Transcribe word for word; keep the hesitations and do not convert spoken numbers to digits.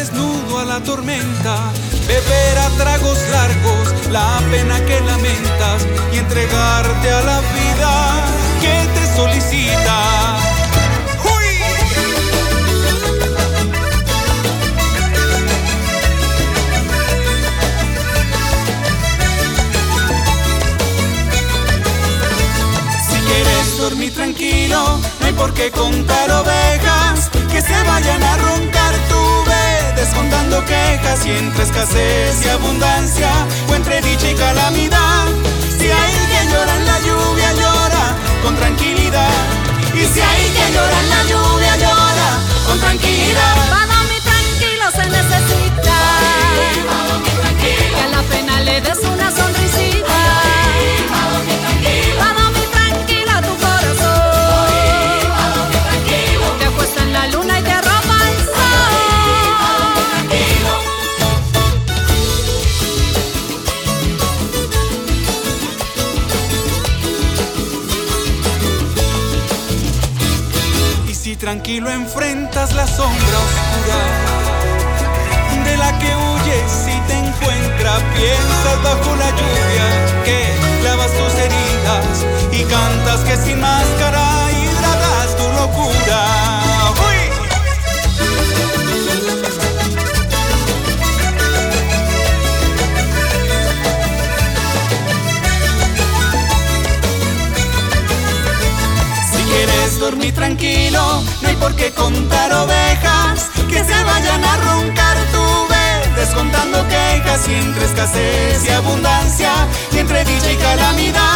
desnudo a la tormenta, beber a tragos largos la pena que lamentas y entregarte a la vida que te solicita. Dormir tranquilo, no hay por qué contar ovejas que se vayan a roncar. Tú ve descontando quejas y entre escasez y abundancia o entre dicha y calamidad. Si hay quien llora en la lluvia, llora con tranquilidad. Y si hay quien llora en la lluvia, llora con tranquilidad. Para dormir tranquilo se necesita que a la pena le des una sonrisita. Tranquilo enfrentas la sombra oscura de la que huyes y te encuentra. Piensas bajo la lluvia que clavas tus heridas y cantas que sin máscara hidratas tu locura. ¡Uy! Dormir tranquilo, no hay por qué contar ovejas que se vayan a roncar. Tú ve descontando quejas y entre escasez y abundancia y entre dicha y calamidad.